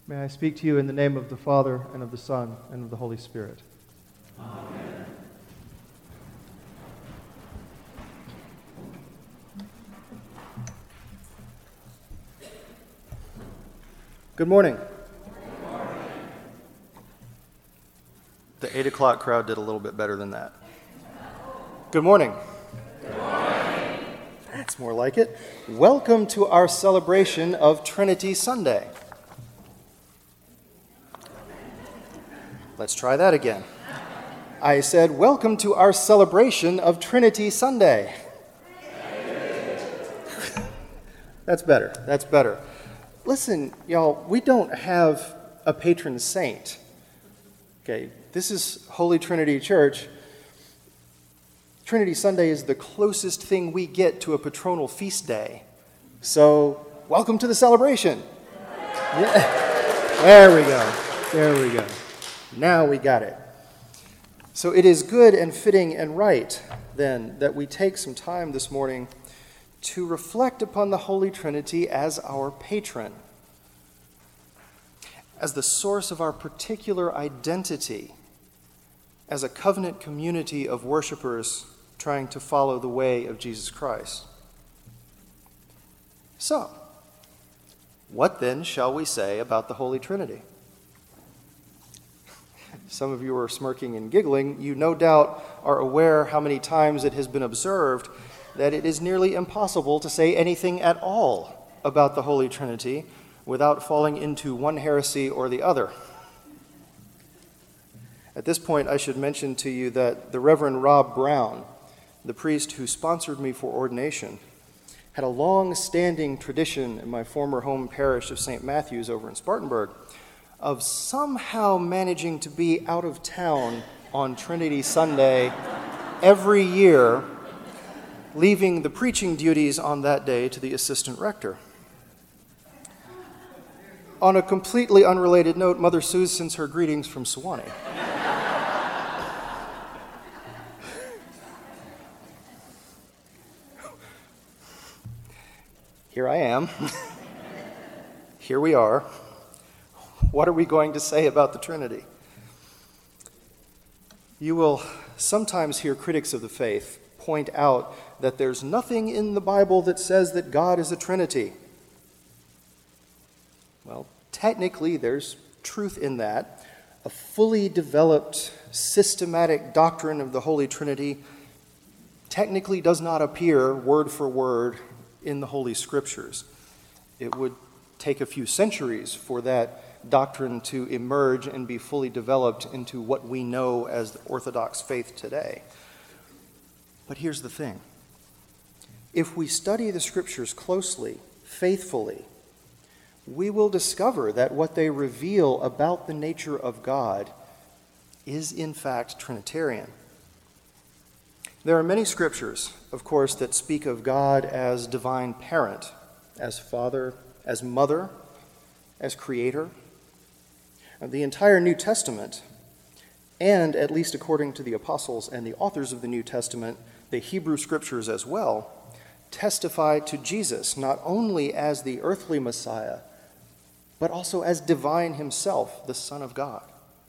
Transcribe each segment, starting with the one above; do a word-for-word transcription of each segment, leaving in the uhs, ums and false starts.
May I speak to you in the name of the Father, and of the Son, and of the Holy Spirit. Amen. Good morning. Good morning. The eight o'clock crowd did a little bit better than that. Good morning. Good morning. That's more like it. Welcome to our celebration of Trinity Sunday. Let's try that again. I said, welcome to our celebration of Trinity Sunday. That's better. That's better. Listen, y'all, we don't have a patron saint. Okay, this is Holy Trinity Church. Trinity Sunday is the closest thing we get to a patronal feast day. So, welcome to the celebration. Yeah. There we go. There we go. Now we got it. So it is good and fitting and right, then, that we take some time this morning to reflect upon the Holy Trinity as our patron, as the source of our particular identity, as a covenant community of worshipers trying to follow the way of Jesus Christ. So, what then shall we say about the Holy Trinity? Some of you are smirking and giggling. You no doubt are aware how many times it has been observed that it is nearly impossible to say anything at all about the Holy Trinity without falling into one heresy or the other. At this point, I should mention to you that the Reverend Rob Brown, the priest who sponsored me for ordination, had a long-standing tradition in my former home parish of Saint Matthew's over in Spartanburg of somehow managing to be out of town on Trinity Sunday every year, leaving the preaching duties on that day to the assistant rector. On a completely unrelated note, Mother Sue sends her greetings from Sewanee. Here I am. Here we are. What are we going to say about the Trinity? You will sometimes hear critics of the faith point out that there's nothing in the Bible that says that God is a Trinity. Well, technically, there's truth in that. A fully developed, systematic doctrine of the Holy Trinity technically does not appear word for word in the Holy Scriptures. It would take a few centuries for that doctrine to emerge and be fully developed into what we know as the Orthodox faith today. But here's the thing. If we study the Scriptures closely, faithfully, we will discover that what they reveal about the nature of God is in fact Trinitarian. There are many Scriptures, of course, that speak of God as divine parent, as Father, as Mother, as Creator. The entire New Testament, and at least according to the apostles and the authors of the New Testament, the Hebrew Scriptures as well, testify to Jesus not only as the earthly Messiah, but also as divine himself, the Son of God.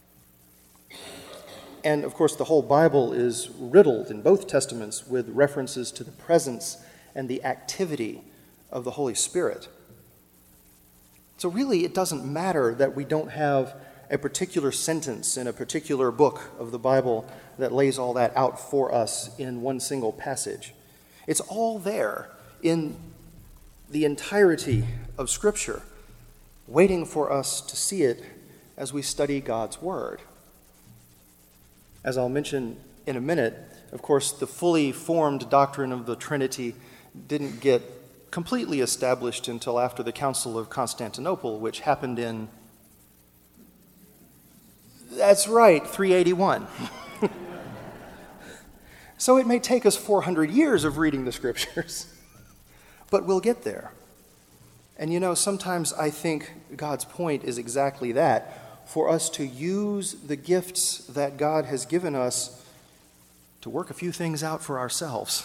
And of course, the whole Bible is riddled in both Testaments with references to the presence and the activity of the Holy Spirit. So really, it doesn't matter that we don't have a particular sentence in a particular book of the Bible that lays all that out for us in one single passage. It's all there in the entirety of Scripture, waiting for us to see it as we study God's Word. As I'll mention in a minute, of course, the fully formed doctrine of the Trinity didn't get completely established until after the Council of Constantinople, which happened in, that's right, three eighty-one. So it may take us four hundred years of reading the Scriptures, but we'll get there. And you know, sometimes I think God's point is exactly that, for us to use the gifts that God has given us to work a few things out for ourselves.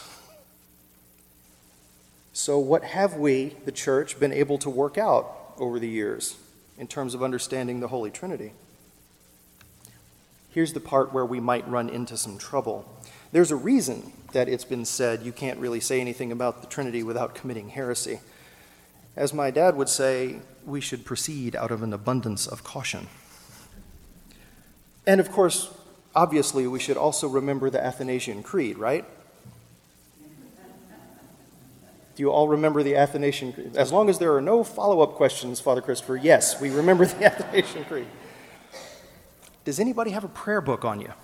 So what have we, the church, been able to work out over the years? in terms of understanding the Holy Trinity. Here's the part where we might run into some trouble. There's a reason that it's been said you can't really say anything about the Trinity without committing heresy. As my dad would say, we should proceed out of an abundance of caution. And of course, obviously, we should also remember the Athanasian Creed, right? Do you all remember the Athanasian Creed? As long as there are no follow-up questions, Father Christopher, yes, we remember the Athanasian Creed. Does anybody have a prayer book on you?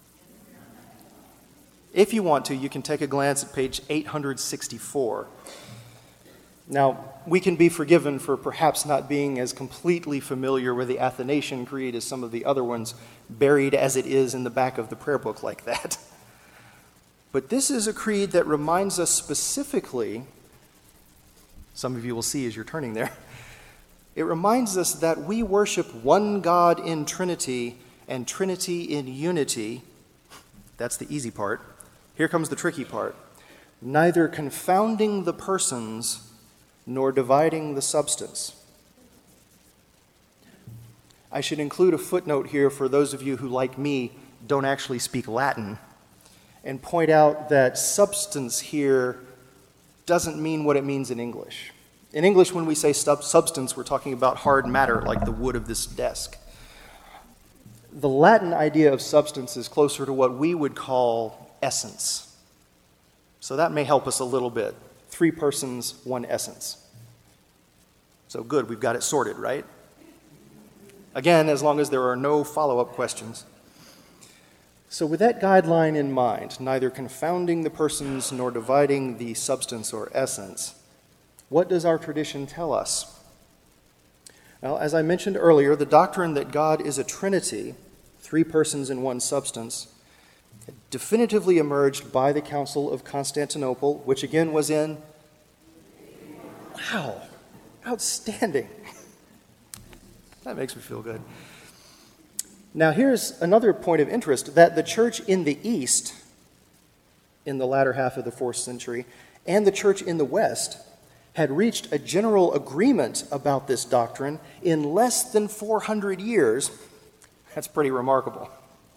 If you want to, you can take a glance at page eight hundred sixty-four. Now, we can be forgiven for perhaps not being as completely familiar with the Athanasian Creed as some of the other ones, buried as it is in the back of the prayer book like that. But this is a creed that reminds us specifically, some of you will see as you're turning there, it reminds us that we worship one God in Trinity and Trinity in unity. That's the easy part. Here comes the tricky part. Neither confounding the persons nor dividing the substance. I should include a footnote here for those of you who, like me, don't actually speak Latin, and point out that substance here doesn't mean what it means in English. In English, when we say sub- substance, we're talking about hard matter, like the wood of this desk. The Latin idea of substance is closer to what we would call essence. So that may help us a little bit. Three persons, one essence. So good, we've got it sorted, right? Again, as long as there are no follow-up questions. So with that guideline in mind, neither confounding the persons nor dividing the substance or essence, what does our tradition tell us? Well, as I mentioned earlier, the doctrine that God is a Trinity, three persons in one substance, definitively emerged by the Council of Constantinople, which again was in, wow, outstanding. That makes me feel good. Now here's another point of interest, that the church in the East, in the latter half of the fourth century, and the church in the West had reached a general agreement about this doctrine in less than four hundred years. That's pretty remarkable.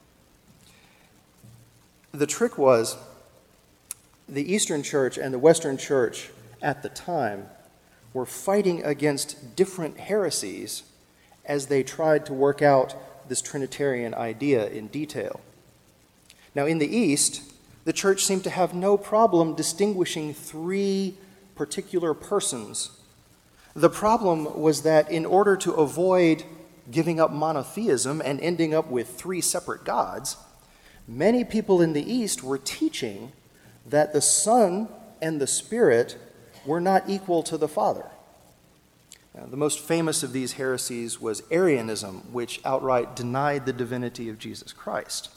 The trick was the Eastern Church and the Western Church at the time were fighting against different heresies as they tried to work out this Trinitarian idea in detail. Now, in the East, the church seemed to have no problem distinguishing three particular persons. The problem was that in order to avoid giving up monotheism and ending up with three separate gods, many people in the East were teaching that the Son and the Spirit were not equal to the Father. Now, the most famous of these heresies was Arianism, which outright denied the divinity of Jesus Christ.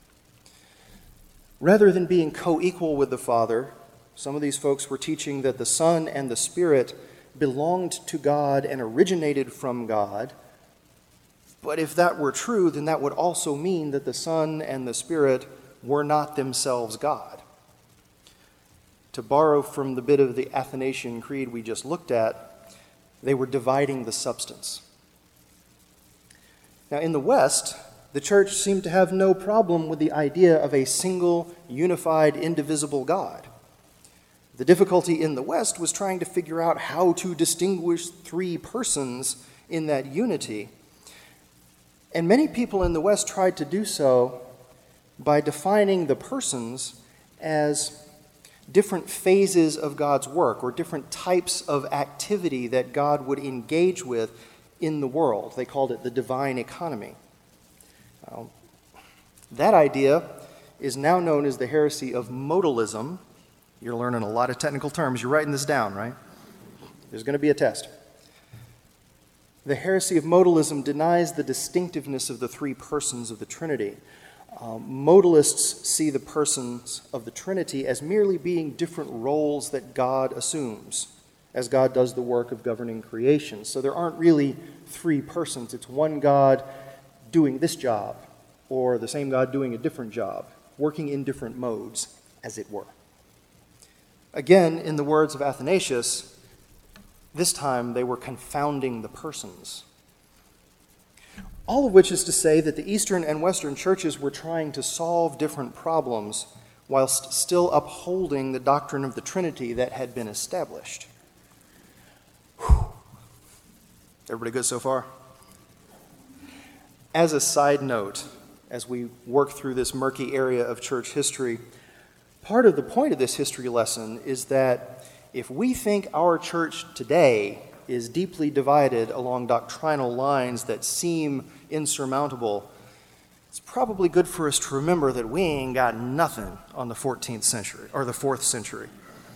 Rather than being co-equal with the Father, some of these folks were teaching that the Son and the Spirit belonged to God and originated from God. But if that were true, then that would also mean that the Son and the Spirit were not themselves God. To borrow from the bit of the Athanasian Creed we just looked at, they were dividing the substance. Now, in the West, the church seemed to have no problem with the idea of a single, unified, indivisible God. The difficulty in the West was trying to figure out how to distinguish three persons in that unity. And many people in the West tried to do so by defining the persons as different phases of God's work or different types of activity that God would engage with in the world. They called it the divine economy. Now, that idea is now known as the heresy of modalism. You're learning a lot of technical terms. You're writing this down, right? There's going to be a test. The heresy of modalism denies the distinctiveness of the three persons of the Trinity. Um, modalists see the persons of the Trinity as merely being different roles that God assumes as God does the work of governing creation. So there aren't really three persons. It's one God doing this job, or the same God doing a different job, working in different modes, as it were. Again, in the words of Athanasius, this time they were confounding the persons. All of which is to say that the Eastern and Western churches were trying to solve different problems whilst still upholding the doctrine of the Trinity that had been established. Whew. Everybody good so far? As a side note, as we work through this murky area of church history, part of the point of this history lesson is that if we think our church today is deeply divided along doctrinal lines that seem insurmountable, it's probably good for us to remember that we ain't got nothing on the fourteenth century or the fourth century.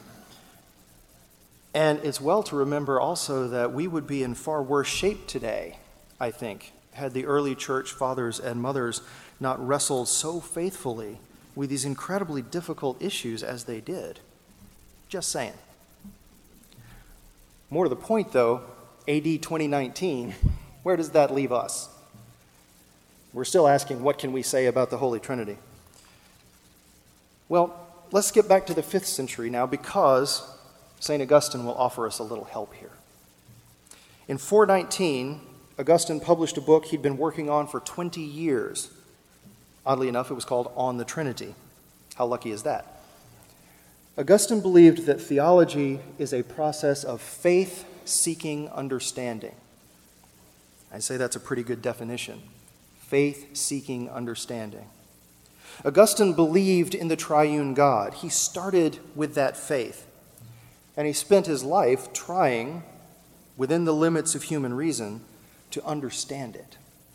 And it's well to remember also that we would be in far worse shape today, I think, had the early church fathers and mothers not wrestled so faithfully with these incredibly difficult issues as they did. Just saying. More to the point, though, A D twenty nineteen, where does that leave us? We're still asking, what can we say about the Holy Trinity? Well, let's skip back to the fifth century now, because Saint Augustine will offer us a little help here. In four nineteen, Augustine published a book he'd been working on for twenty years. Oddly enough, it was called On the Trinity. How lucky is that? Augustine believed that theology is a process of faith-seeking understanding. I'd say that's a pretty good definition. Faith-seeking understanding. Augustine believed in the triune God. He started with that faith, and he spent his life trying, within the limits of human reason, to understand it.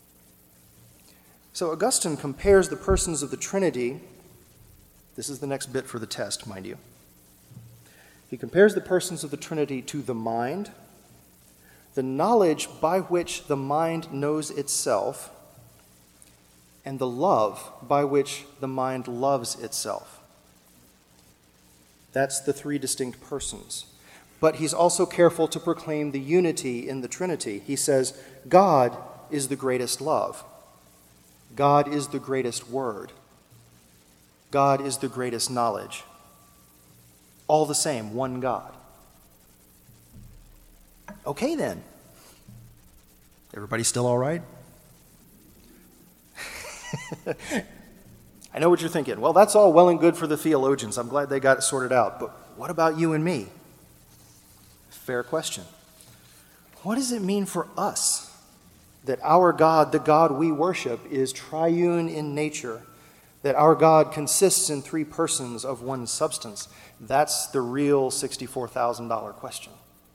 So Augustine compares the persons of the Trinity. This is the next bit for the test, mind you. He compares the persons of the Trinity to the mind, the knowledge by which the mind knows itself, and the love by which the mind loves itself. That's the three distinct persons. But he's also careful to proclaim the unity in the Trinity. He says, God is the greatest love. God is the greatest word. God is the greatest knowledge. All the same, one God. Okay then. Everybody still all right? I know what you're thinking. Well, that's all well and good for the theologians. I'm glad they got it sorted out. But what about you and me? Fair question. What does it mean for us that our God, the God we worship, is triune in nature, that our God consists in three persons of one substance? That's the real sixty-four thousand dollars question.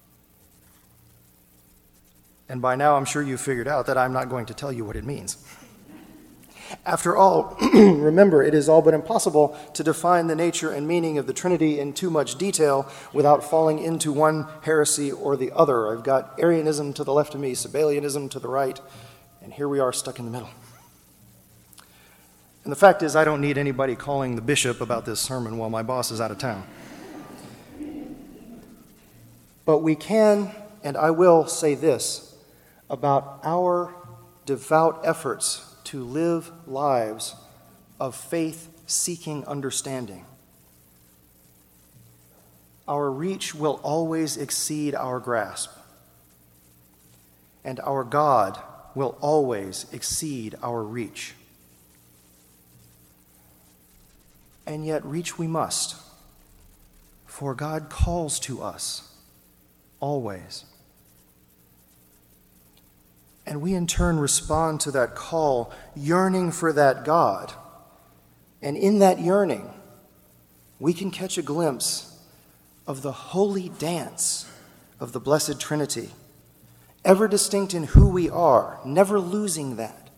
And by now, I'm sure you've figured out that I'm not going to tell you what it means. After all, remember, it is all but impossible to define the nature and meaning of the Trinity in too much detail without falling into one heresy or the other. I've got Arianism to the left of me, Sabellianism to the right, and here we are stuck in the middle. And the fact is, I don't need anybody calling the bishop about this sermon while my boss is out of town. But we can, and I will say this, about our devout efforts to live lives of faith-seeking understanding. Our reach will always exceed our grasp, and our God will always exceed our reach. And yet reach we must, for God calls to us always. And we in turn respond to that call, yearning for that God. And in that yearning, we can catch a glimpse of the holy dance of the Blessed Trinity, ever distinct in who we are, never losing that,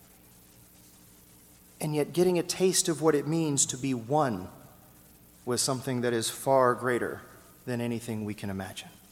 and yet getting a taste of what it means to be one with something that is far greater than anything we can imagine.